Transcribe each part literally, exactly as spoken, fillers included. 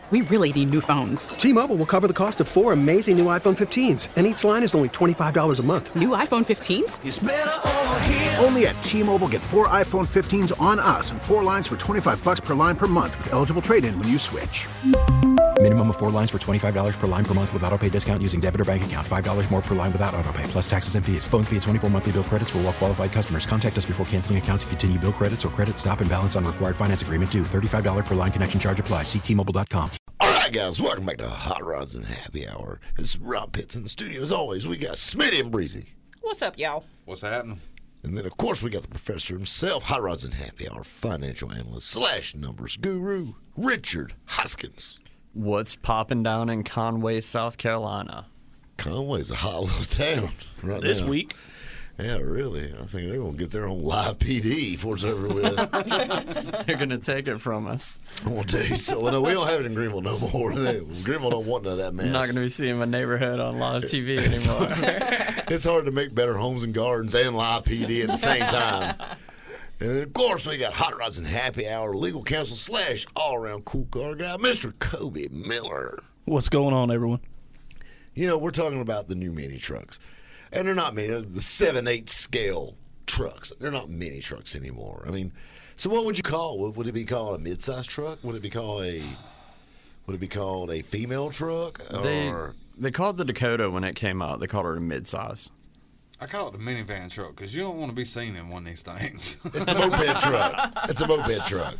We really need new phones. T-Mobile will cover the cost of four amazing new iPhone fifteens, and each line is only twenty-five dollars a month. New iPhone fifteens? It's better over here. Only at T-Mobile, get four iPhone fifteens on us and four lines for twenty-five dollars per line per month with eligible trade-in when you switch. Minimum of four lines for twenty-five dollars per line per month with autopay discount using debit or bank account. five dollars more per line without autopay, plus taxes and fees. Phone fee at twenty-four monthly bill credits for well-qualified customers. Contact us before canceling account to continue bill credits or credit stop and balance on required finance agreement due. thirty-five dollars per line connection charge applies. See T Mobile dot com. All right, guys, welcome back to Hot Rods and Happy Hour. This is Rob Pitts in the studio. As always, we got Smitty and Breezy. What's up, y'all? What's happening? And then, of course, we got the professor himself, Hot Rods and Happy Hour financial analyst slash numbers guru, Richard Hoskins. What's popping down in Conway, South Carolina? Conway's a hot little town right This now. week. Yeah, really. I think they're going to get their own live P D before it's over with. They're going to take it from us. I want to tell you so. Well, no, we don't have it in Greenville no more. They, Greenville don't want none of that mess. I'm not going to be seeing my neighborhood on live T V anymore. It's hard to make better homes and gardens and live P D at the same time. And then, of course, we got Hot Rods and Happy Hour legal counsel slash all-around cool car guy, Mister Kobe Miller. What's going on, everyone? You know, we're talking about the new mini trucks. And they're not mini, the seven eight scale trucks. They're not mini trucks anymore. I mean, so what would you call? Would, would it be called a mid-sized truck? Would it be called a would it be called a female truck? They, or they called the Dakota when it came out. They called it a midsize. I call it the minivan truck because you don't want to be seen in one of these things. It's the moped truck. It's a moped truck.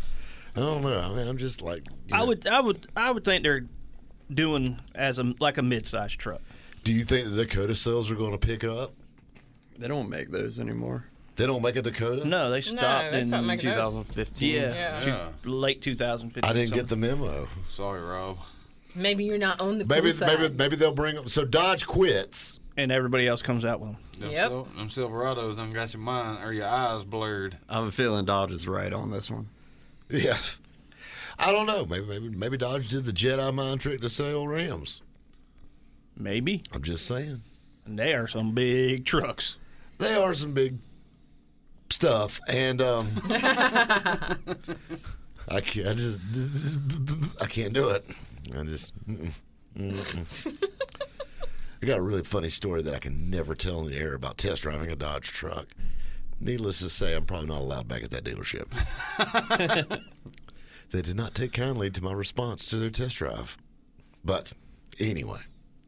I don't know. I mean, I'm just like you know. I would, I would, I would think they're doing as a like a mid-sized truck. Do you think the Dakota sales are going to pick up? They don't make those anymore. They don't make a Dakota? No, they stopped they in stopped making those. twenty fifteen. Yeah, Yeah. two- late two thousand fifteen. I didn't something. get the memo. Sorry, Rob. Maybe you're not on the cool Maybe side. maybe maybe they'll bring them. So Dodge quits. And everybody else comes out with them. Them, Yep. Sil- them Silverados done got your mind or your eyes blurred. I have a feeling Dodge is right on this one. Yeah. I don't know. Maybe maybe maybe Dodge did the Jedi mind trick to sell Rams. Maybe. I'm just saying. And they are some big trucks. They are some big stuff, and um, I can't. I just I can't do it. I just. Mm-mm, mm-mm. I got a really funny story that I can never tell in the air about test driving a Dodge truck. Needless to say, I'm probably not allowed back at that dealership. They did not take kindly to my response to their test drive. But anyway,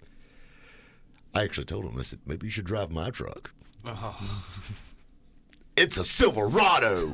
I actually told them, I said, maybe you should drive my truck. Oh. It's a Silverado.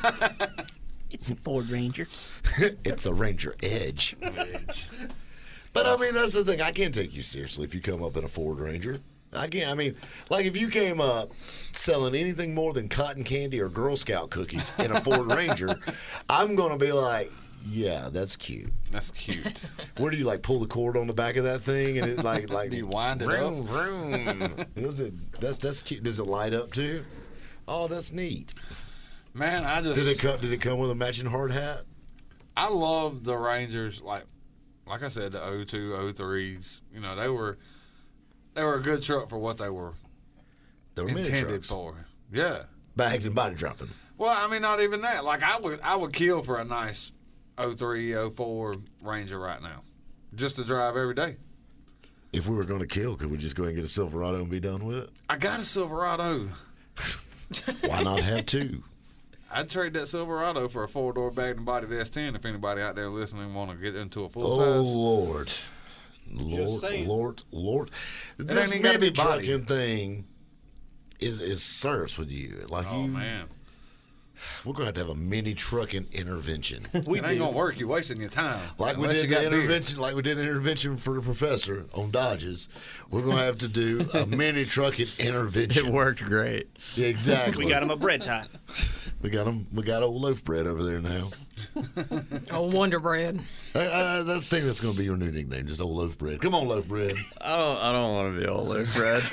It's a Ford Ranger. It's a Ranger Edge. Edge. But I mean, that's the thing. I can't take you seriously if you come up in a Ford Ranger. I can't. I mean, like if you came up selling anything more than cotton candy or Girl Scout cookies in a Ford Ranger, I'm going to be like, yeah, that's cute. That's cute. Where do you like pull the cord on the back of that thing and it like like Do you wind it vroom, up? vroom. Does it? That's that's cute. Does it light up too? Oh, that's neat. Man, I just Did it come? Did it come with a matching hard hat? I love the Rangers. Like, like I said, the oh two, oh threes. You know, they were they were a good truck for what they were They were mini intended trucks. for. Yeah. Bagged and body dropping. Well, I mean, not even that. Like, I would I would kill for a nice oh three, oh four Ranger right now, just to drive every day. If we were going to kill, could we just go ahead and get a Silverado and be done with it? I got a Silverado. Why not have two? I'd trade that Silverado for a four-door bagged and bodied S ten if anybody out there listening want to get into a full Oh, size. Lord. Lord, saying. Lord, Lord. It This ain't even gotta mini be body. trucking thing is is serves with you. Like Oh, you, man. we're going to have to have a mini trucking intervention. We it ain't do. going to work. You're wasting your time. Like we Unless did you the got beer. intervention, like we did an intervention for the professor on Dodges. We're going to have to do a mini trucking intervention. It worked great. Yeah, exactly. We got him a bread tie. We got him. We got old loaf bread over there now. Oh, Wonder Bread. I, I, I think that's going to be your new nickname, just old loaf bread. Come on, loaf bread. I don't. I don't want to be old loaf bread.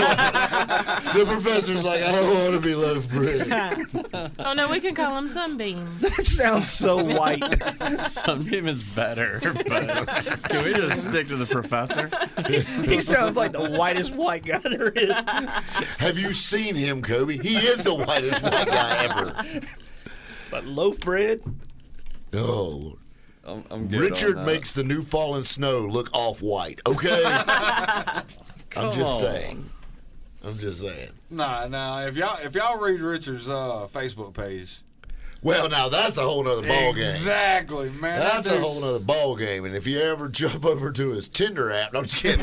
The professor's like, I don't want to be loaf bread. Oh, no, we can call him Sunbeam. That sounds so white. Sunbeam is better, but can we just stick to the professor? He sounds like the whitest white guy there is. Have you seen him, Kobe? He is the whitest white guy ever. But loaf bread? Oh, Lord. I'm, I'm good Richard on that. makes the new fallen snow look off-white, okay? I'm just on. saying. I'm just saying. Nah, nah. If y'all if y'all read Richard's uh, Facebook page, Well, now that's a whole nother ball game. exactly, man. That's that a dude- whole nother ball game. And if you ever jump over to his Tinder app, no, I'm just kidding.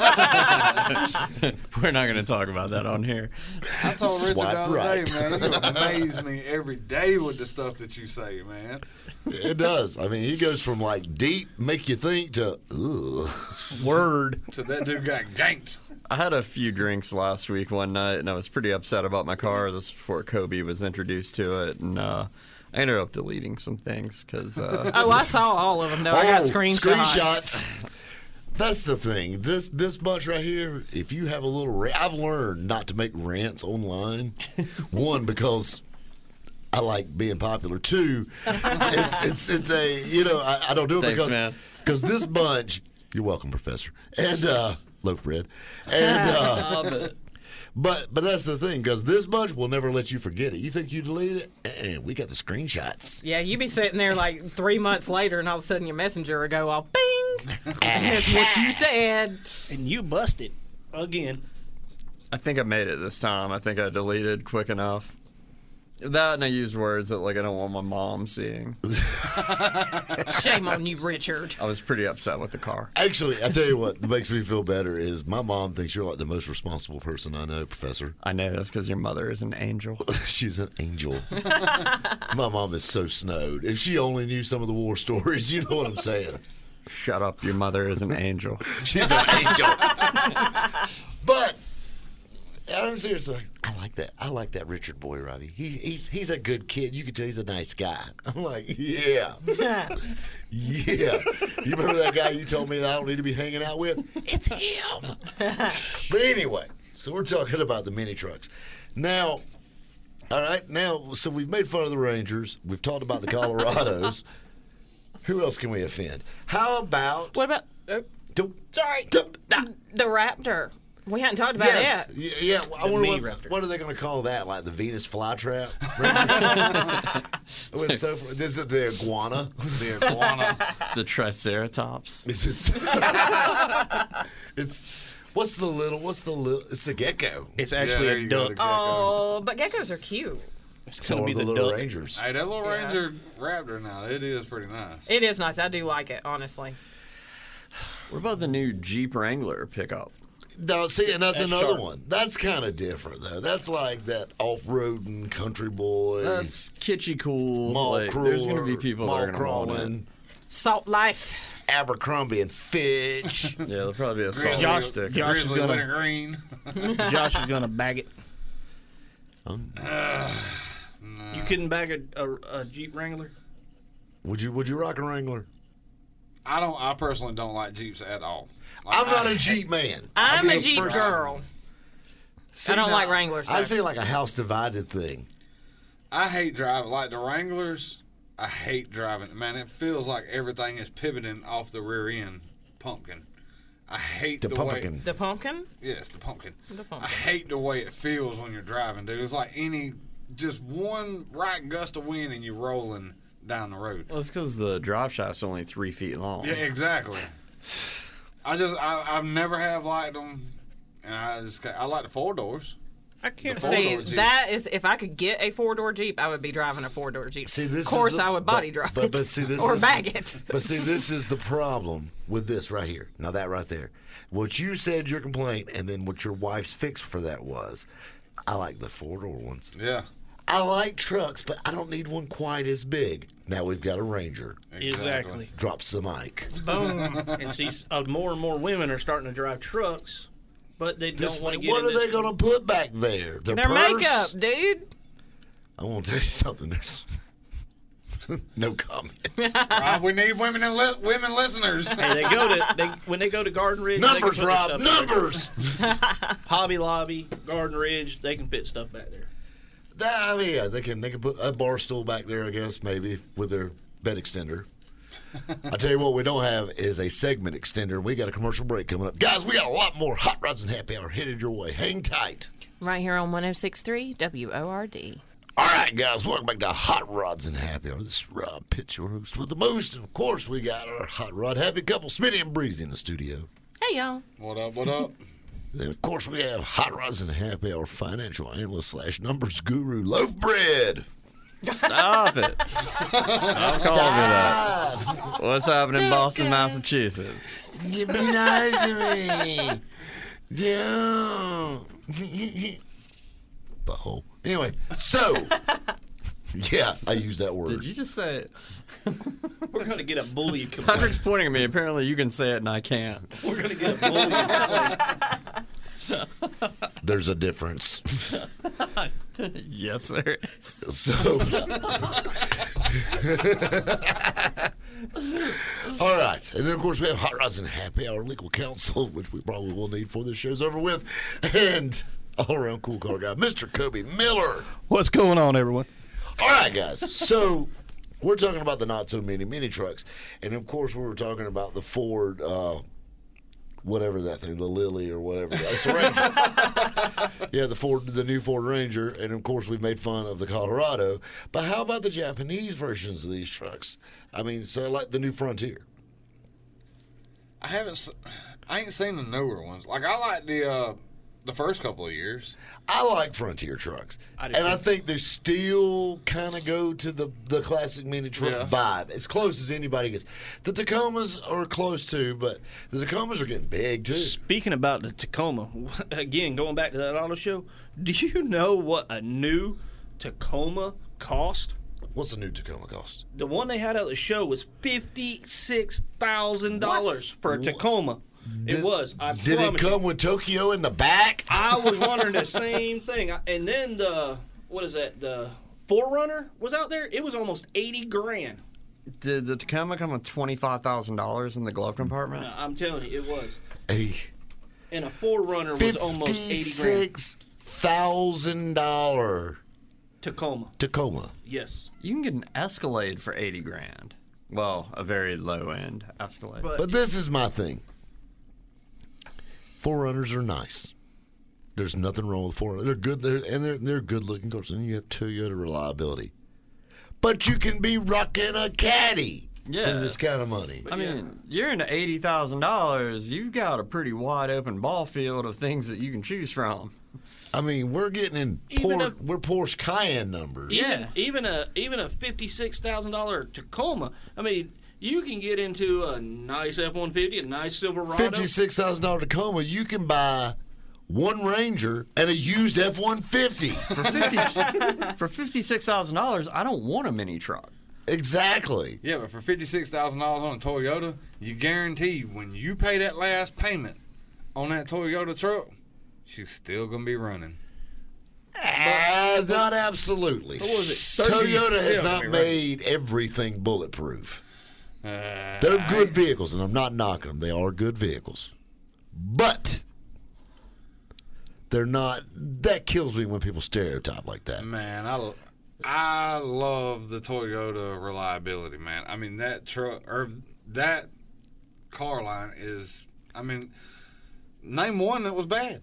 We're not going to talk about that on here. I told Richard Swipe the other right. day, man, you amaze me every day with the stuff that you say, man. It does. I mean, he goes from like deep, make you think, to ugh. Word. So that dude got ganked. I had a few drinks last week one night, and I was pretty upset about my car. This was before Kobe was introduced to it, and uh, I ended up deleting some things because. Uh, Oh, I saw all of them though. I got Oh, screenshots. screenshots. That's the thing. This this bunch right here. If you have a little, rant, I've learned not to make rants online. One, because I like being popular. Two, it's it's it's a you know I, I don't do it Thanks, because man. because this bunch. You're welcome, Professor. And uh, loaf bread. And uh, Love it. but but that's the thing because this bunch will never let you forget it. You think you deleted it? And we got the screenshots. Yeah, you be sitting there like three months later, and all of a sudden your messenger will go off, bing. And that's what you said. And you busted again. I think I made it this time. I think I deleted quick enough. That and I used words that like I don't want my mom seeing. Shame on you, Richard. I was pretty upset with the car. Actually, I tell you what makes me feel better is my mom thinks you're like the most responsible person I know, Professor. I know that's because your mother is an angel. She's an angel. My mom is so snowed. If she only knew some of the war stories, you know what I'm saying. Shut up, your mother is an angel. She's an angel. But I'm seriously, I like that. I like that Richard boy, Robbie. He, he's he's a good kid. You can tell he's a nice guy. I'm like, yeah, yeah. You remember that guy you told me that I don't need to be hanging out with? It's him. But anyway, so we're talking about the mini trucks now. All right, now, so we've made fun of the Rangers. We've talked about the Colorados. Who else can we offend? How about? What about uh, Go, sorry, go, nah. the Raptor? We hadn't talked about Yes. that. Yeah, yeah. I The wonder mini what, raptor. what are they going to call that? Like the Venus flytrap? It was so, this is the iguana. The iguana. The Triceratops. This is. It's what's the little? What's the little? It's the gecko. It's Yeah, actually there a you go, duck. the gecko. Oh, but geckos are cute. It's So gonna are be the the, little duck. Rangers. Hey, that little Yeah. Ranger Raptor now, it is pretty nice. It is nice. I do like it, honestly. What about the new Jeep Wrangler pickup? No, see, and that's, That's another sharp. one. That's kind of different though. That's like that off-roading country boy. That's kitschy cool. mall Like, crawler, there's going to be people that mall are going to want it. crawling, Salt life. Abercrombie and Fitch. Yeah, there'll probably be a solid Josh- sticker. Josh- is Grizzly gonna- winter green. Josh is gonna bag it. Um, You couldn't bag a, a, a Jeep Wrangler. would you? Would you rock a Wrangler? I don't. I personally don't like Jeeps at all. Like, I'm not I- a Jeep man. I'll I'm be a the Jeep first- girl. See, I don't now, like Wranglers, I though. see like a house divided thing. I hate driving like the Wranglers. I hate driving. Man, it feels like everything is pivoting off the rear end. Pumpkin. I hate The the, pumpkin. way. The pumpkin? Yes, the pumpkin. The I pumpkin. hate the way it feels when you're driving, dude. It's like any just one right gust of wind and you're rolling down the road. Well, it's because the drive shaft's only three feet long. Yeah, exactly. I just I, I've never have liked them, and I just I like the four doors. I can't The See, four-door Jeep. that is, if I could get a four door Jeep, I would be driving a four door Jeep. See, this of course, is the- I would body but- drive but- it but see, this or is- bag it. But see, this is the problem with this right here. Now that right there, what you said your complaint, and then what your wife's fix for that was, I like the four door ones. Yeah, I like trucks, but I don't need one quite as big. Now we've got a Ranger. exactly. Drops the mic. Boom. And see, uh, more and more women are starting to drive trucks, but they This, don't want to get. what in are they this- going to put back there? Their, Their purse? makeup, dude. I want to tell you something. There's no comment. Rob, we need women and li- women listeners. Hey, they go to they when they go to Garden Ridge. they can Numbers, put their Rob. stuff back there. Numbers. Hobby Lobby, Garden Ridge, they can fit stuff back there. That, I mean, yeah, they can they can put a bar stool back there, I guess, maybe with their bed extender. I tell you what, we don't have is a segment extender. We got a commercial break coming up, guys. We got a lot more Hot Rods and Happy Hour headed your way. Hang tight. Right here on one oh six point three W O R D. All right, guys, welcome back to Hot Rods and Happy Hour. This is Rob Pitts, your host with the most. And, of course, we got our Hot Rod Happy couple, Smitty and Breezy, in the studio. Hey, y'all. What up, what up? Then, of course, we have Hot Rods and Happy Hour financial analyst slash numbers guru, Loaf Bread. Stop it. Stop calling me that. What's happening in Boston, Massachusetts? You be nice to me. Yeah. Butthole. Anyway, so, yeah, I use that word. Did you just say it? We're going to get a bully complaint. Patrick's pointing at me. Apparently you can say it and I can't. We're going to get a bully complaint. There's a difference. Yes, sir. So, all right. And then, of course, we have Hot Rods and Happy Hour legal counsel, which we probably will need before this show's over with. And all-around cool car guy, Mister Kobe Miller. What's going on, everyone? All right, guys. So, we're talking about the not-so-mini mini trucks. And, of course, we were talking about the Ford, uh, whatever that thing, the Lily or whatever. It's a Ranger. Yeah, the Ford, the new Ford Ranger. And, of course, we've made fun of the Colorado. But how about the Japanese versions of these trucks? I mean, so like the new Frontier. I haven't, s- I ain't seen the newer ones. Like, I like the, uh, the first couple of years. I like Frontier trucks. I do and too. I think they still kind of go to the, the classic mini truck Yeah. vibe, as close as anybody gets. The Tacomas are close too, but the Tacomas are getting big too. Speaking about the Tacoma, again, going back to that auto show, do you know what a new Tacoma cost? What's the new Tacoma cost? The one they had at the show was fifty-six thousand dollars for a Tacoma. Did- it was. I Did it promise you. come with Tokyo in the back? I was wondering the same thing. I- And then the, what is that, the four runner was out there. It was almost eighty grand. Did the Tacoma come with twenty-five thousand dollars in the glove compartment? I'm telling you, it was. A And a four runner was almost eighty grand. fifty-six thousand dollars Tacoma. Tacoma. Yes. You can get an Escalade for eighty grand. Well, a very low-end Escalade. But, But this is my thing. four runners are nice. There's nothing wrong with four runners. They're good, they're, and they're they're good looking cars. And you have Toyota reliability. But you can be rocking a caddy Yeah. for this kind of money. I mean, you're into eighty thousand dollars. You've got a pretty wide open ball field of things that you can choose from. I mean, we're getting in Even Por- a- we're Porsche Cayenne numbers. yeah, even a even a fifty-six thousand dollar Tacoma. I mean, you can get into a nice F one fifty, a nice Silverado. fifty-six thousand dollars Tacoma, you can buy one Ranger and a used F one fifty. For fifty for fifty-six thousand dollars, I don't want a mini truck. Exactly. Yeah, but for fifty-six thousand dollars on a Toyota, you guarantee when you pay that last payment on that Toyota truck, she's still going to be running. Uh, not absolutely. What was it? thirty Toyota has Yeah, not right. made everything bulletproof. Uh, They're good I- vehicles, and I'm not knocking them. They are good vehicles. But they're not. That kills me when people stereotype like that. Man, I, I love the Toyota reliability, man. I mean, that truck, or that car line is, I mean, name one that was bad.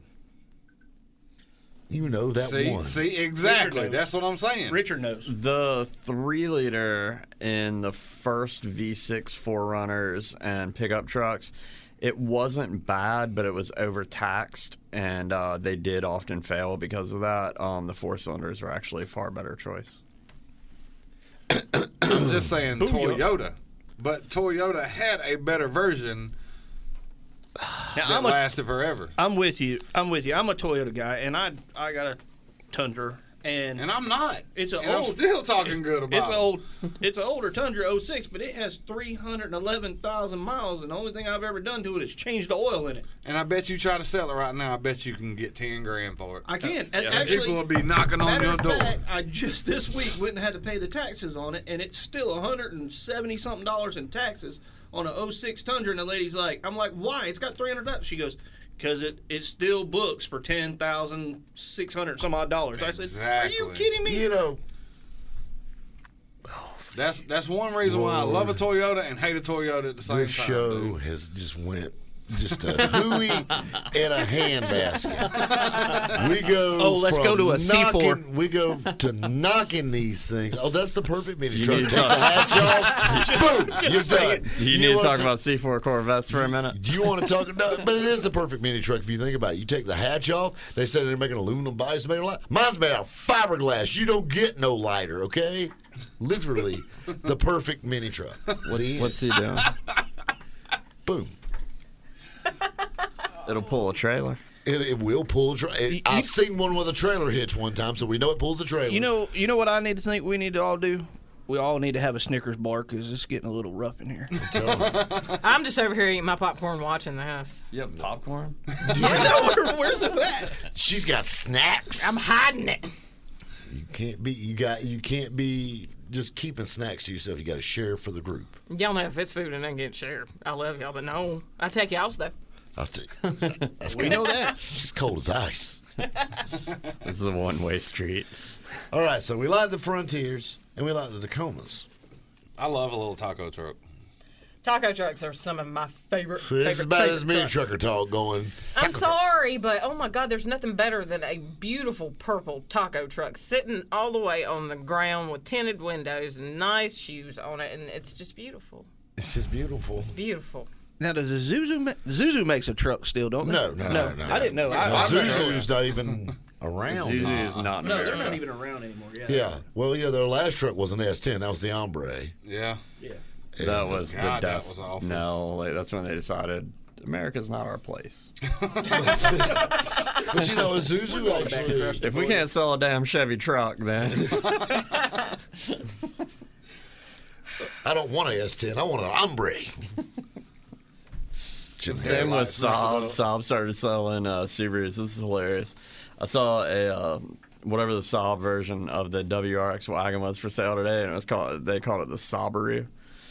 You know that see, one. See, exactly. knows. That's what I'm saying. Richard knows. The three liter in the first V six four runners and pickup trucks, it wasn't bad, but it was overtaxed, and uh, they did often fail because of that. Um, the four cylinders are actually a far better choice. I'm just saying Booyah. Toyota. But Toyota had a better version Now, that I'm, a, lasted forever. I'm with you. I'm with you. I'm a Toyota guy, and I I got a Tundra, and, And I'm not. it's an and old. I'm still talking good about It's an it. old. It's an older Tundra oh six, but it has three hundred eleven thousand miles, and the only thing I've ever done to it is change the oil in it. And I bet you try to sell it right now, I bet you can get ten grand for it. I can. And Actually, people will be knocking on matter your of door. fact, I just this week went and had to pay the taxes on it, and it's still one hundred seventy something dollars in taxes on an oh six Tundra. And the lady's like, I'm like, why? It's got three hundred thousand. She goes, because it, it still books for ten thousand six hundred some odd dollars. I said, are you Exactly. kidding me? You know, That's that's one reason why I love a Toyota and hate a Toyota at the same this time. show dude. has just went just a hooey and a handbasket. We go. Oh, let's from go to a C four. knocking- We go to knocking these things. Oh, that's the perfect mini you truck. need Take to the talk- hatch off. Boom. You're done. Do you, need to want talk about C four Corvettes for a minute? Do you want to talk? No, but it is the perfect mini truck if you think about it. You take the hatch off. They said they're making aluminum bodies made of light. Mine's made out of fiberglass. You don't get no lighter, okay? Literally, the perfect mini truck. What What's he doing? Boom. It'll pull a trailer. It, it will pull a trailer. I've seen one with a trailer hitch one time, so we know it pulls the trailer. You know, you know what I need to think we need to all do? We all need to have a Snickers bar because it's getting a little rough in here. I'm just over here eating my popcorn watching this. You have popcorn? Where, where's it at? She's got snacks. I'm hiding it. You can't be. You got. You can't be just keeping snacks to yourself. You got to share for the group. Y'all know if it's food and I get shared. I love y'all, but no. I take y'all's though. I'll tell you. That's We cold. know that. She's cold as ice. This is a one-way street. All right, so we like the Frontiers and we like the Tacomas. I love a little taco truck. Taco trucks are some of my favorite. So this is favorite, about favorite this mini trucks. trucker talk going. I'm sorry, but oh my God, there's nothing better than a beautiful purple taco truck sitting all the way on the ground with tinted windows and nice shoes on it, and it's just beautiful. It's just beautiful. It's beautiful. Now, does the Zuzu ma- Zuzu makes a truck still, don't they? No, no, no, no. I didn't know. I, No, I, Zuzu's not even around. Zuzu is not in no, they're America. not even around anymore. Yeah. Yeah. Well, yeah, their last truck was an S ten. That was the Hombre. Yeah. Yeah. That was God, the that death. was awful. No, like, that's when they decided America's not our place. But you know, a Zuzu actually. If we can't sell a damn Chevy truck, then I don't want an S ten. I want an Hombre. same with Saab. Saab started selling uh, Subarus. This is hilarious. I saw a uh, whatever the Saab version of the W R X wagon was for sale today, and it was called. They called it the Saabaroo.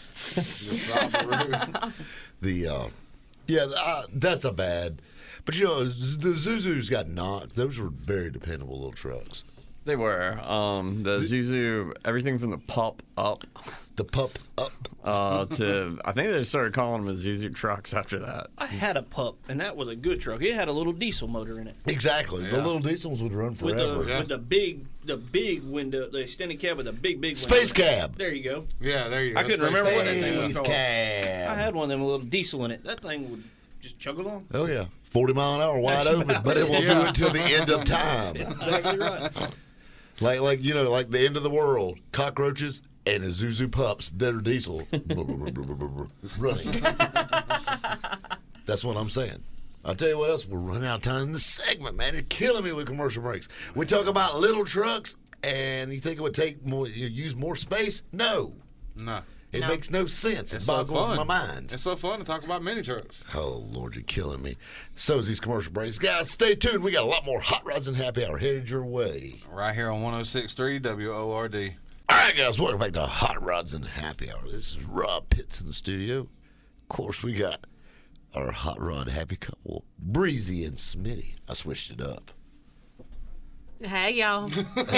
The uh, yeah, uh, that's a bad. But you know, the Zuzu's got knocked. Those were very dependable little trucks. They were. Um, the Zuzu, everything from the pup up The pup up. uh, to, I think they started calling them the Zuzu trucks after that. I had a pup, and that was a good truck. It had a little diesel motor in it. Exactly. The Yeah. little diesels would run With forever. the, Yeah. with the big, the big window, the extended cab with a big, big Space window. cab. There you go. Yeah, there you go. I couldn't remember what that thing was Space called. cab. I had one of them with a little diesel in it. That thing would just chug along. Oh yeah, forty mile an hour wide open, but it will do Yeah. it till the end of time. Exactly right. Like like you know, like the end of the world. Cockroaches and the Zuzu pups that are diesel running. That's what I'm saying. I'll tell you what else. We're running out of time in this segment, man. You're killing me with commercial breaks. We talk about little trucks, and you think it would take more, you use more space? No, No. it No. makes no sense. It It's so boggles fun. my mind. It's so fun to talk about mini trucks. Oh, Lord, you're killing me. So is these commercial breaks. Guys, stay tuned. We got a lot more Hot Rods and Happy Hour headed your way. Right here on one oh six point three W O R D. All right, guys, welcome back to Hot Rods and Happy Hour. This is Rob Pitts in the studio. Of course, we got our Hot Rod Happy couple, Breezy and Smitty. I switched it up. Hey, y'all.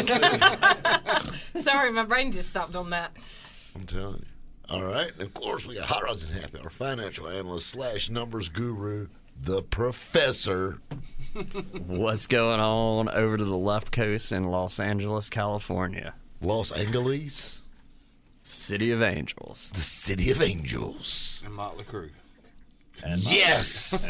Sorry, my brain just stopped on that. I'm telling you. All right, and of course, we got Hot Rods and Happy Hour financial analyst slash numbers guru, the Professor. What's going on over to the left coast in Los Angeles, California? Los Angeles, City of Angels. the City of Angels. And Motley Crue. Yes!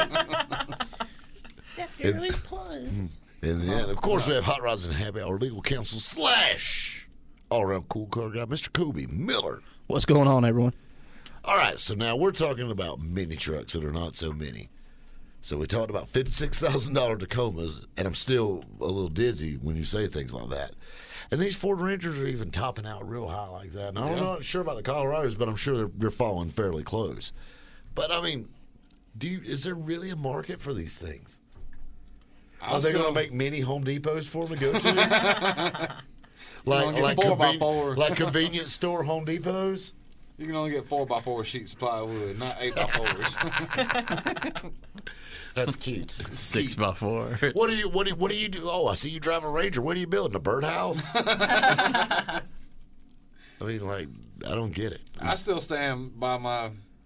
And then, of course, we have Hot Rods and Happy Hour legal counsel slash all-around cool car guy, Mister Kobe Miller. What's going on, everyone? All right, so now we're talking about mini trucks that are not so mini. So we talked about fifty-six thousand dollars Tacomas, and I'm still a little dizzy when you say things like that. And these Ford Rangers are even topping out real high like that. And I'm not sure about the Colorados, but I'm sure they're, they're following fairly close. But, I mean, do you, is there really a market for these things? Are they going to make mini Home Depots for them to go to? like only get like, four by conven- four. like convenience store Home Depots? You can only get four by four sheets of plywood, not eight by fours. That's cute. Six by four. What do you what do you, what do you do? Oh, I see you drive a Ranger. What are you building? A birdhouse? I mean, like, I don't get it. I still stand by my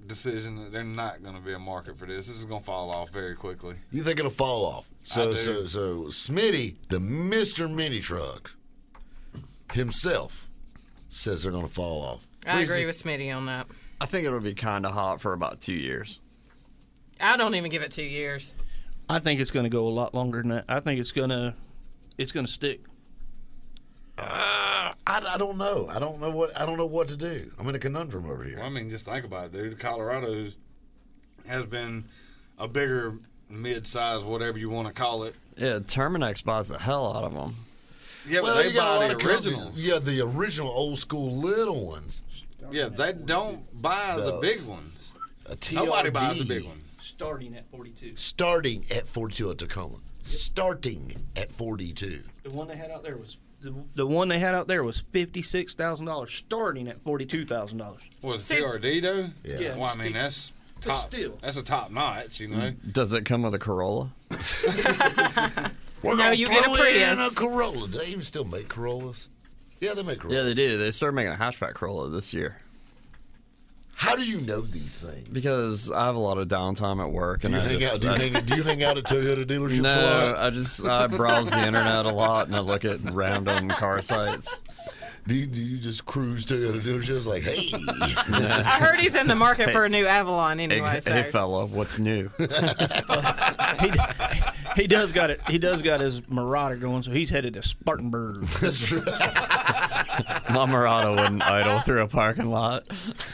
decision that they're not going to be a market for this. This is going to fall off very quickly. You think it'll fall off? I So, do. so, so Smitty, the Mister Mini Truck himself, says they're going to fall off. I agree with Smitty on that. I think it'll be kind of hot for about two years. I don't even give it two years. I think it's going to go a lot longer than that. I think it's going to it's going to stick. Uh, I, I don't know. I don't know what I don't know what to do. I'm in a conundrum over here. Well, I mean, just think about it, dude. Colorado has been a bigger mid-size, whatever you want to call it. Yeah, Terminex buys the hell out of them. Yeah, well, but they you got a buy lot the of companies- originals. Yeah, the original old school little ones. Yeah, they don't buy the No. big ones. A T Nobody R D. buys the big one. Starting at forty-two. Starting at forty-two at Tacoma. Starting at forty-two. The one they had out there was the, the one they had out there was fifty-six thousand dollars, starting at forty-two thousand dollars. Was it T R D though? Yeah. Yeah. Well, I mean that's top. still. That's a top notch, you know. Does it come with a Corolla? We're No, gonna you get a throw in Prius. a Corolla. Do they even still make Corollas? Yeah, they make Corollas. Yeah, they do. They started making a hatchback Corolla this year. How do you know these things? Because I have a lot of downtime at work, Do and you I hang just out? Do you, I- hang, do you hang out at Toyota dealerships a no, lot? I just I browse the internet a lot, and I look at random car sites. Do you, do you just cruise Toyota dealerships like, hey? I heard he's in the market for a new Avalon Hey, anyway. so. hey, fella, what's new? he, he does got it. He does got his Marauder going, so he's headed to Spartanburg. That's right. My Murata wouldn't idle through a parking lot.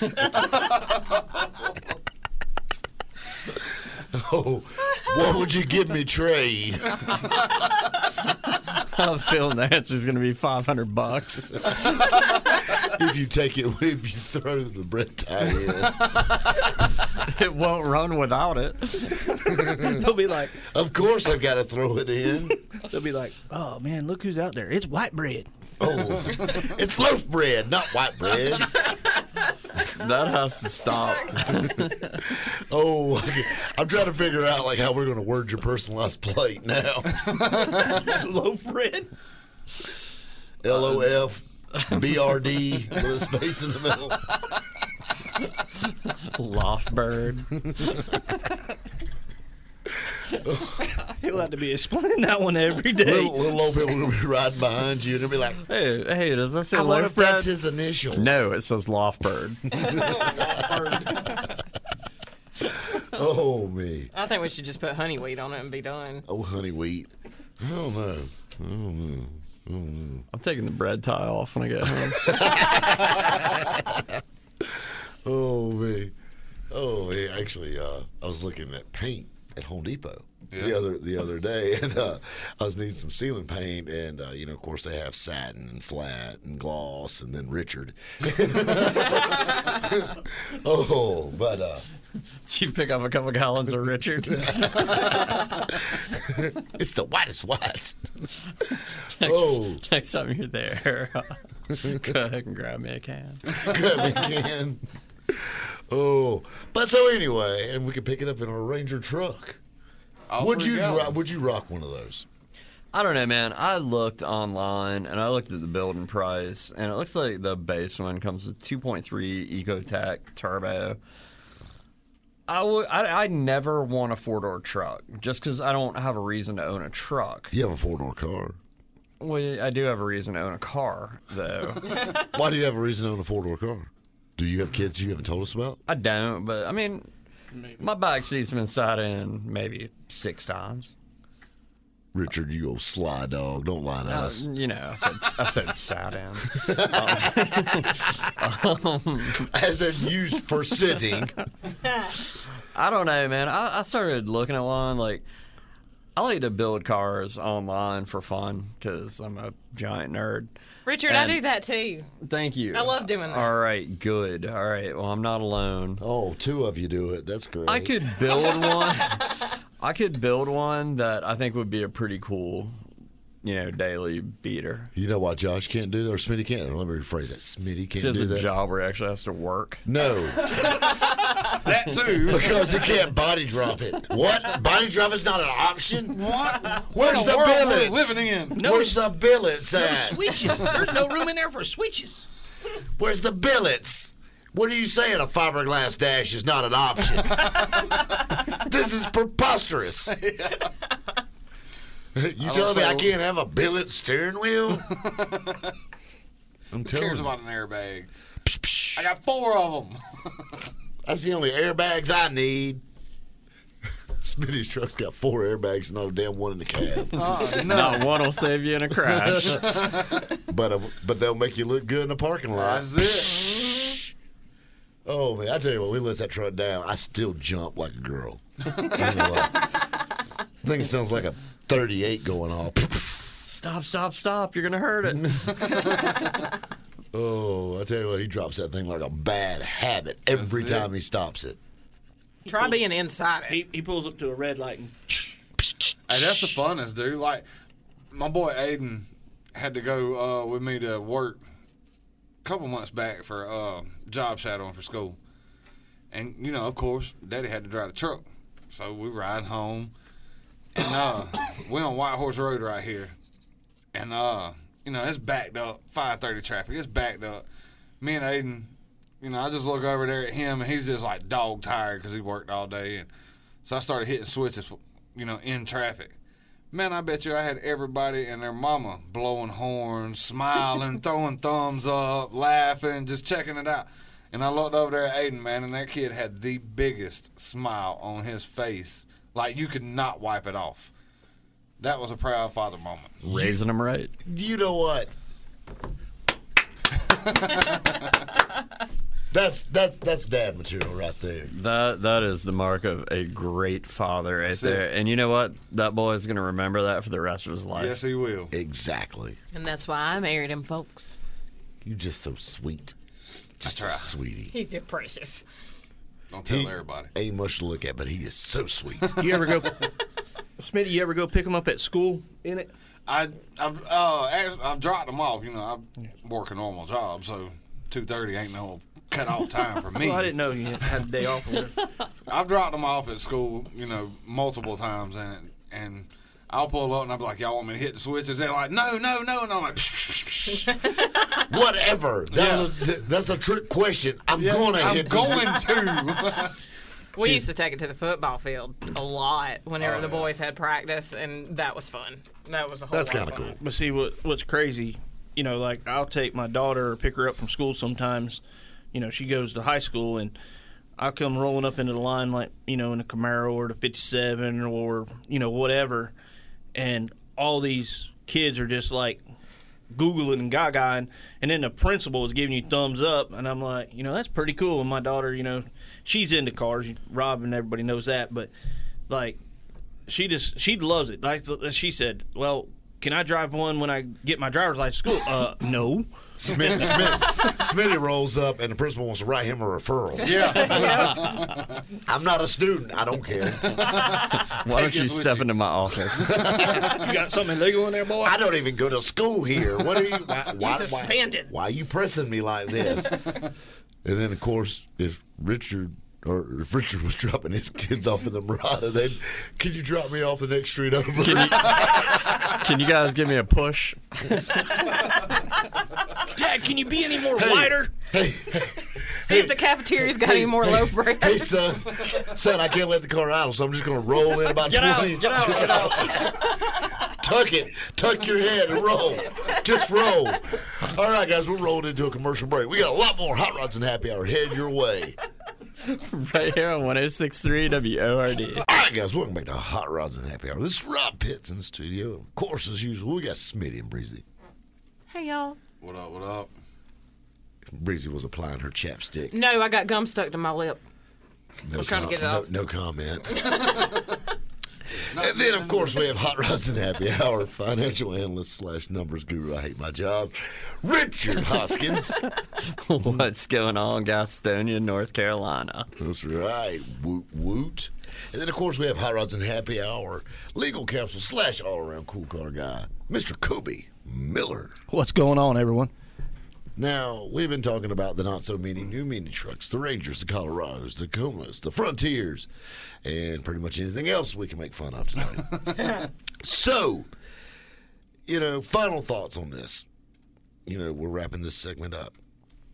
Oh, what would you give me trade? I'm feeling the answer's going to be five hundred bucks. If you take it, if you throw the bread tie in. It won't run without it. They'll be like, Of course I've got to throw it in. they'll be like, oh man, look who's out there! It's white bread. Oh, it's loaf bread, not white bread. That has to stop. Oh, I'm trying to figure out like how we're going to word your personalized plate now. Loaf bread. L O F B R D with a space in the middle. Loft bird. He'll have to be explaining that one every day. Little, little old people will be riding behind you and they'll be like, Hey, hey, does that say I wonder loaf if that's bread? his initials. No, it says loft bird. Oh, me. I think we should just put honey wheat on it and be done. Oh, honey wheat. I don't know. I don't know. I don't know. I'm taking the bread tie off when I get home. Oh, me. Oh, me. Actually, uh, I was looking at paint at Home Depot Yeah. the other the other day, and uh, I was needing some ceiling paint, and uh, you know, of course, they have satin and flat and gloss, and then Richard. Oh, but uh, Did you pick up a couple gallons of Richard? it's the whitest white. next, Oh. next time you're there, go ahead and grab me a can. Grab me a can. Oh, but so anyway, and we could pick it up in a Ranger truck. All Would three you gallons. ro- would you rock one of those? I don't know, man. I looked online and I looked at the building price, and it looks like the base one comes with two point three EcoTech turbo. I would. I, I never want a four door truck just because I don't have a reason to own a truck. You have a four door car. Well, I do have a reason to own a car, though. Why do you have a reason to own a four door car? Do you have kids you haven't told us about? I don't, but I mean, my back seat's been sat in maybe six times. Richard, you old sly dog. Don't lie to Uh, us. you know, I said I said sat in. As in used for sitting. I don't know, man. I, I started looking at one. Like, I like to build cars online for fun because I'm a giant nerd. Richard, And- I do that too. Thank you. I love doing that. All right, good. All right, well, I'm not alone. Oh, two of you do it. That's great. I could build one. I could build one that I think would be a pretty cool, you know, daily beater. You know what Josh can't do, or Smitty can't. Let me rephrase that. Smitty can't He has do a that. job where he actually has to work. No, That too. because he can't body drop it. What? Body drop is not an option? What? Where's What the world we're billets? living in? Where's the billets at? Switches. There's no room in there for switches. Where's the billets? What are you saying? A fiberglass dash is not an option. This is preposterous. You telling me I can't have a billet steering wheel? I'm Who telling cares you. about an airbag? I got four of them. That's the only airbags I need. Smitty's truck's got four airbags and not a damn one in the cab. Oh, no. Not one will save you in a crash. But uh, but they'll make you look good in the parking lot. That's it. Oh, man, I tell you what, we let that truck down. I still jump like a girl. I don't know why. I think it sounds like a thirty-eight going off. Stop, stop, stop. You're going to hurt it. Oh, I tell you what, he drops that thing like a bad habit every That's it. time he stops it. Try being inside it. He, he pulls up to a red light and Hey, that's the funnest, dude. Like, my boy Aiden had to go uh, with me to work a couple months back for uh, job shadowing for school. And, you know, of course, Daddy had to drive the truck. So we ride home. And uh, we're on White Horse Road right here. And, uh, you know, it's backed up. five thirty traffic. It's backed up. Me and Aiden, you know, I just look over there at him, and he's just like dog tired because he worked all day. And so I started hitting switches, you know, in traffic. Man, I bet you I had everybody and their mama blowing horns, smiling, throwing thumbs up, laughing, just checking it out. And I looked over there at Aiden, man, and that kid had the biggest smile on his face. Like, you could not wipe it off. That was a proud father moment. Raising them right. You know what? That's that that's dad material right there. That that is the mark of a great father right That's there. it. And you know what? That boy is going to remember that for the rest of his life. Yes, he will. Exactly. And that's why I married him, folks. You just so sweet. Just try. a sweetie. He's just precious. Don't tell He everybody. ain't much to look at, but he is so sweet. you ever go, Smitty? You ever go pick him up at school in it? I I've uh actually, I've dropped them off. You know, I work a normal job, so two thirty ain't no cut off time for me. Well, I didn't know you had a day off. I've dropped them off at school, you know, multiple times, and and I'll pull up and I'll be like, "Y'all want me to hit the switches?" They're like, "No, no, no," and I'm like, psh, psh, psh. Whatever. That was, that's a trick question. I'm Yeah, going to I'm hit going this. to. We used to take it to the football field a lot whenever Oh, the yeah. boys had practice, and that was fun. That was a whole That's lot kind of fun. cool. But see, what what's crazy, you know, like I'll take my daughter or pick her up from school sometimes. You know, she goes to high school, and I'll come rolling up into the line like, you know, in a Camaro or the fifty-seven or, you know, whatever. And all these kids are just like Googling and gaga, and then the principal is giving you thumbs up, and I'm like, you know, that's pretty cool. And my daughter, you know, she's into cars. Rob and everybody knows that, but like, she just she loves it. Like she said, well, can I drive one when I get my driver's license school? Uh, no. Smitty, Smitty, Smitty rolls up, and the principal wants to write him a referral. Yeah. I'm not a student. I don't care. Why don't Take you this with step you. into my office? You got something illegal in there, boy? I don't even go to school here. What are you? Why, why, You're suspended. Why, why are you pressing me like this? And then, of course, if Richard or if Richard was dropping his kids off in the Murata, then could you drop me off the next street over? Can you, can you guys give me a push? Dad, can you be any more wider? Hey, See if the cafeteria's got any more loaf bread. hey, son, son, I can't let the car idle, so I'm just going to roll in about Get out, twenty. get out, get out. Tuck it, tuck your head and roll. Just roll. All right, guys, we're rolling into a commercial break. We got a lot more Hot Rods and Happy Hour head your way. Right here on one oh six point three W O R D. All right, guys, welcome back to Hot Rods and Happy Hour. This is Rob Pitts in the studio. Of course, as usual, we got Smitty and Breezy. Hey, y'all. What up? What up? Breezy was applying her chapstick. No, I got gum stuck to my lip. No was trying to get it no, off. No comment. And then, of course, we have Hot Rods and Happy Hour financial analyst slash numbers guru. I hate my job, Richard Hoskins. What's going on, Gastonia, North Carolina? That's right. Woot woot. And then, of course, we have Hot Rods and Happy Hour legal counsel slash all around cool car guy, Mister Kobe Miller. What's going on, everyone? Now, we've been talking about the not-so-mini new mini trucks, the Rangers, the Colorados, the Tacomas, the Frontiers, and pretty much anything else we can make fun of tonight. So, you know, final thoughts on this. You know, we're wrapping this segment up.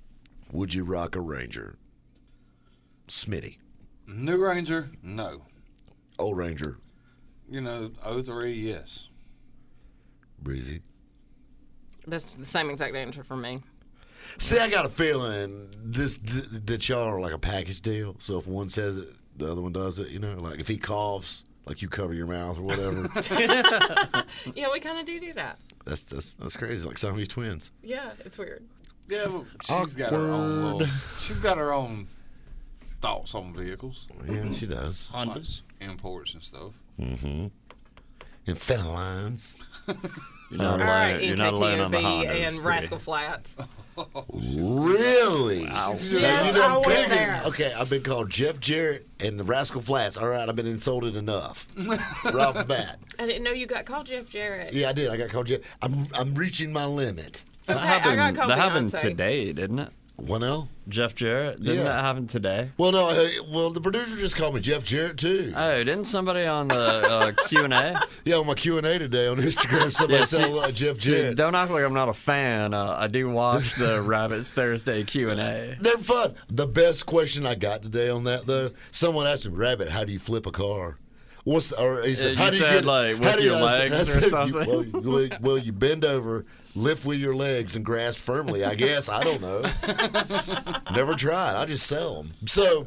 would you rock a Ranger? Smitty. New Ranger, no. Old Ranger. You know, oh three, yes. Breezy. That's the same exact answer for me. See, I got a feeling this th- that y'all are like a package deal. So if one says it, the other one does it. You know, like if he coughs, like you cover your mouth or whatever. Yeah, we kind of do do that. That's that's that's crazy. Like Siamese twins. Yeah, it's weird. Yeah, well, she's got her own little, she's got her own thoughts on vehicles. Yeah, she does. Hondas. Like imports and stuff. Mm-hmm. And Fenelines. You're not All alone. right, You're not alone on the N K T O B Hondas. and Rascal Flats. Really? Wow. Yes, You I done went been- there. Okay, I've been called Jeff Jarrett and the Rascal Flats. All right, I've been insulted enough. Right off the bat. I didn't know you got called Jeff Jarrett. Yeah, I did. I got called Jeff. I'm I'm reaching my limit. That Okay, I happened, got called that happened Beyonce. today, didn't it? What now? Jeff Jarrett? Didn't Yeah. that happen today? Well, no. Uh, well, the producer just called me Jeff Jarrett too. Oh, didn't somebody on the uh, Q and A? Yeah, on my Q and A today on Instagram, somebody Yeah, said see- uh, Jeff Dude, Jarrett. don't act like I'm not a fan. Uh, I do watch the Rabbits Thursday Q and A. They're fun. The best question I got today on that though, someone asked me, Rabbit, how do you flip a car? What's the, or he said, Uh, how you do you said, get like, how with do you- your I said- legs I or said, something? You, well, well, well, you bend over, lift with your legs, and grasp firmly. I guess I don't know. Never tried. I just sell them. So,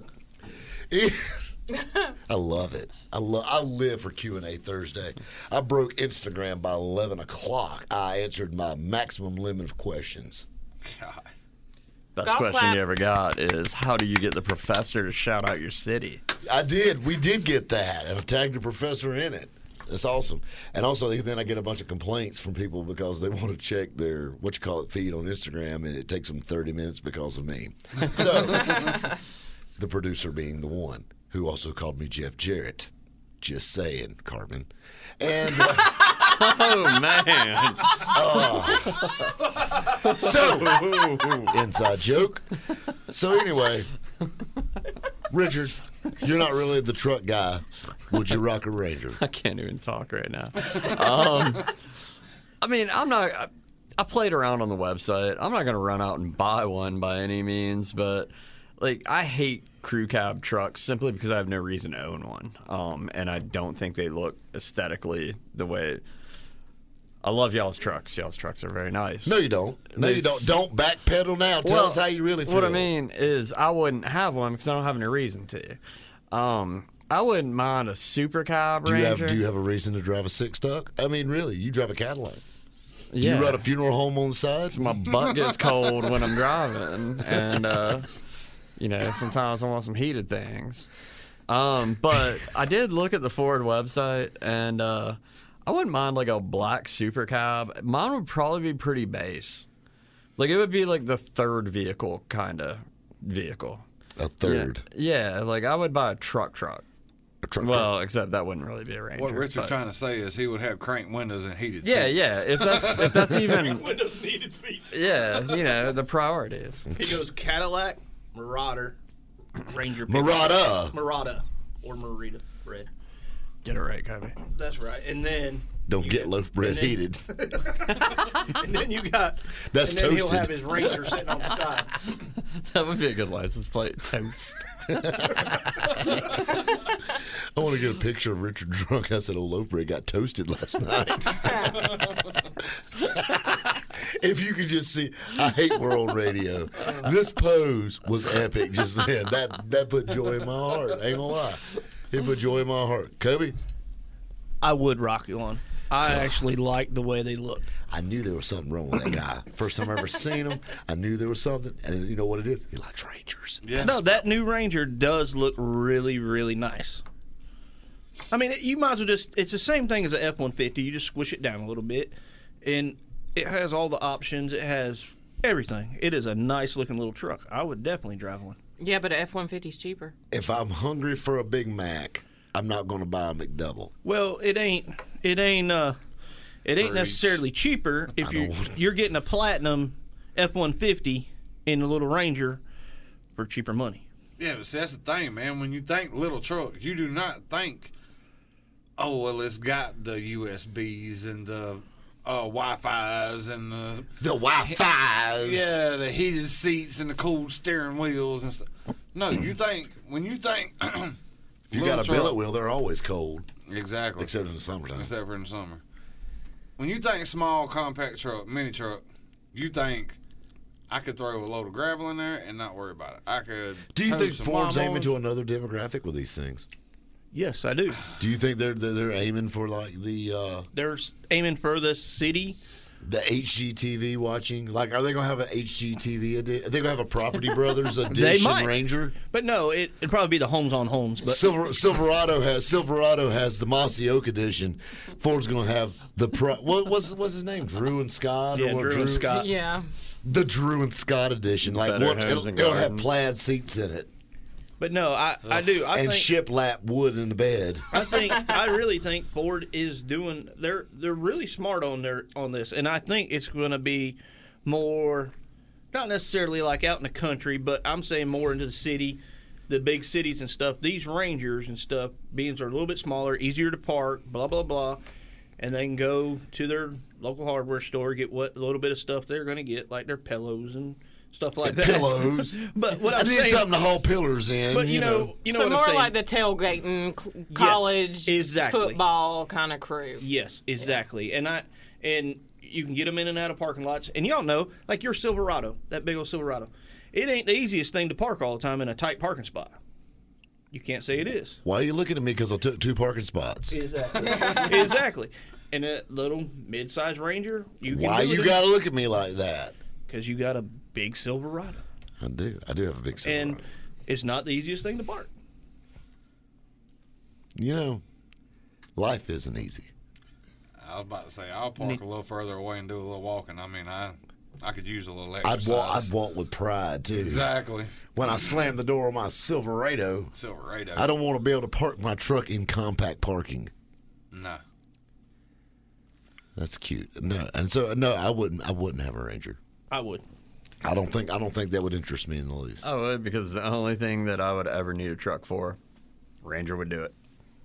I love it. I love. I live for Q and A Thursday. I broke Instagram by eleven o'clock. I answered my maximum limit of questions. God. Best Golf question clap. you ever got is, how do you get the professor to shout out your city? I did. We did get that, and I tagged the professor in it. That's awesome. And also, then I get a bunch of complaints from people because they want to check their what you call it feed on Instagram, and it takes them thirty minutes because of me. So, the producer being the one who also called me Jeff Jarrett. Just saying, Carmen. And uh, Oh, man. so, inside joke. So anyway, Richard, you're not really the truck guy. Would you rock a Ranger? I can't even talk right now. Um, I mean, I'm not. I, I played around on the website. I'm not going to run out and buy one by any means, but like I hate crew cab trucks simply because I have no reason to own one, um, and I don't think they look aesthetically the way. I love y'all's trucks. Y'all's trucks are very nice. No, you don't. No, They you don't. Don't backpedal now. Tell Well, us how you really feel. What I mean is, I wouldn't have one because I don't have any reason to. Um, I wouldn't mind a super cab Do you have Ranger. Do you have a reason to drive a six tuck? I mean, really, you drive a Cadillac. Do yeah. you run a funeral home on the side? My butt gets cold when I'm driving, and uh, you know sometimes I want some heated things. Um, but I did look at the Ford website, and uh, I wouldn't mind like a black super cab. Mine would probably be pretty base. Like it would be like the third vehicle kind of vehicle. A third. Yeah, yeah, like I would buy a truck truck. A truck Well, truck. except that wouldn't really be a Ranger. What Richard's but- trying to say is he would have cranked windows and heated Yeah, seats. yeah. If that's if that's even Windows needed seats. yeah, you know the priorities. He goes Cadillac, Marauder, Ranger. pickup. Marauder. Marauder. Or Marita bread. Get it right, Kobe. That's right. And then. Don't you get got- loaf bread and then- heated. And then you got. That's and then he'll toasted. have his Ranger sitting on the side. That would be a good license plate. Toast. I want to get a picture of Richard drunk. I said, "Oh, loaf bread got toasted last night." If you could just see, I hate world radio. This pose was epic just then. That that put joy in my heart. Ain't gonna lie, it put joy in my heart. Kobe, I would rock you on. I actually like the way they look. I knew there was something wrong with that guy. First time I ever seen him, I knew there was something. And you know what it is? He likes Rangers. Yeah. No, that new Ranger does look really, really nice. I mean, you might as well just, it's the same thing as an F one fifty. You just squish it down a little bit, and it has all the options. It has everything. It is a nice looking little truck. I would definitely drive one. Yeah, but an F one fifty is cheaper. If I'm hungry for a Big Mac, I'm not going to buy a McDouble. Well, it ain't, it ain't, uh, it ain't Furries. necessarily cheaper if I you're, don't want- you're getting a Platinum F one fifty in a little Ranger for cheaper money. Yeah, but see, that's the thing, man. When you think little truck, you do not think, oh, well, it's got the U S Bs and the uh, Wi-Fi's and the The Wi-Fi's. Yeah, the heated seats and the cool steering wheels and stuff. No, you think when you think If you got a billet wheel, they're always cold. Exactly. Except in the summertime. Except for in the summer. When you think small, compact truck, mini truck, you think I could throw a load of gravel in there and not worry about it. I could. Do you tow think some Ford's aiming lawnmowers. to another demographic with these things? Yes, I do. Do you think they're they're, they're aiming for like the uh, They're aiming for the city. the H G T V watching? Like, are they gonna have an H G T V edition? Are they gonna have a Property Brothers edition might. Ranger? But no, it, it'd probably be the homes on homes. But Silver, Silverado has Silverado has the Mossy Oak edition. Ford's gonna have the pro, what what's what's his name? Drew and Scott Yeah, or what? Drew and Scott. Yeah. The Drew and Scott edition. Like Better what? Homes It'll, and it'll have Gardens. plaid seats in it but no, I, I do. I and think, shiplap wood in the bed. I think I really think Ford is doing. They're they're really smart on their on this, and I think it's going to be more, not necessarily like out in the country, but I'm saying more into the city, the big cities and stuff. These Rangers and stuff, beings are a little bit smaller, easier to park, blah blah blah, and they can go to their local hardware store, get what little bit of stuff they're going to get, like their pillows and stuff like that. Pillows. But what I I'm need saying, something to haul pillars in. but you know, you know so what more I'm saying. like the tailgating, c- college, exactly. football kind of crew. Yes, exactly. And I and you can get them in and out of parking lots. And y'all know, like your Silverado, that big old Silverado, it ain't the easiest thing to park all the time in a tight parking spot. You can't say it is. Why are you looking at me? Because I took two parking spots. Exactly. exactly. And a little mid-sized Ranger, you can Why do you it got to look at me like that? because you got a big Silverado, I do. I do have a big Silverado. and it's not the easiest thing to park. You know, life isn't easy. I was about to say I'll park a little further away and do a little walking. I mean, I I could use a little I'd exercise. walk. I'd walk with pride too. Exactly. When I slam the door on my Silverado, Silverado. I don't want to be able to park my truck in compact parking. No. That's cute. No, and so no, I wouldn't. I wouldn't have a Ranger. I would. I don't think. I don't think that would interest me in the least. I would, because the only thing that I would ever need a truck for, Ranger would do it.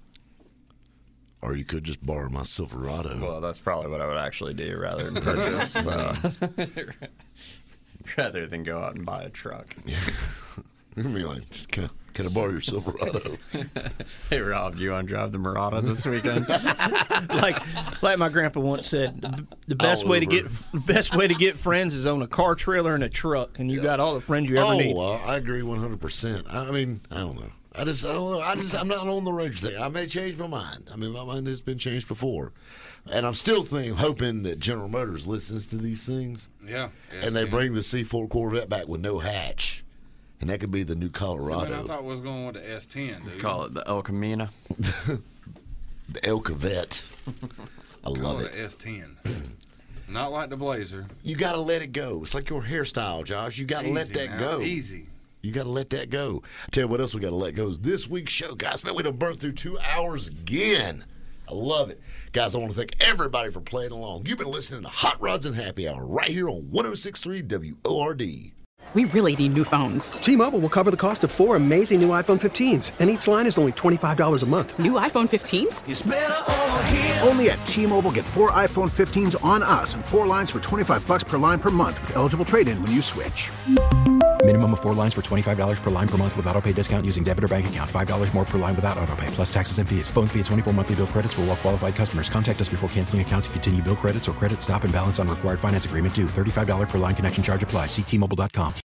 Or you could just borrow my Silverado. Well, that's probably what I would actually do rather than purchase, uh, rather than go out and buy a truck. You'd be like, just, can, I, can I borrow your Silverado? Hey, Rob, do you want to drive the Murata this weekend? like like my grandpa once said, the, the best All way to over. get the best way to get friends is on a car trailer and a truck, and you got all the friends you ever oh, need. well, I agree one hundred percent. I mean, I don't know. I just, I don't know. I just, I'm not on the Ranger thing. I may change my mind. I mean, my mind has been changed before, and I'm still thinking, hoping that General Motors listens to these things, Yeah. and they bring the C four Corvette back with no hatch, and that could be the new See, man, I Colorado, thought we was going with the S ten, dude. Call it the El Camino. the El Corvette. I Call love it it. the S ten. Not like the Blazer. You got to let it go. It's like your hairstyle, Josh. You got to let Easy that now, go. Easy. You got to let that go. I tell you what else we got to let go is this week's show, guys. Man, we done burned through two hours again. I love it. Guys, I want to thank everybody for playing along. You've been listening to Hot Rods and Happy Hour right here on one oh six point three W O R D. We really need new phones. T-Mobile will cover the cost of four amazing new iPhone fifteens, and each line is only twenty-five dollars a month. New iPhone fifteens? Only at T-Mobile, get four iPhone fifteens on us and four lines for twenty-five bucks per line per month with eligible trade-in when you switch. Minimum of four lines for twenty-five dollars per line per month with auto pay discount using debit or bank account. five dollars more per line without auto pay, plus taxes and fees. Phone fee at twenty-four monthly bill credits for well-qualified customers. Contact us before canceling account to continue bill credits or credit stop and balance on required finance agreement due. thirty-five dollars per line connection charge applies. See T Mobile dot com.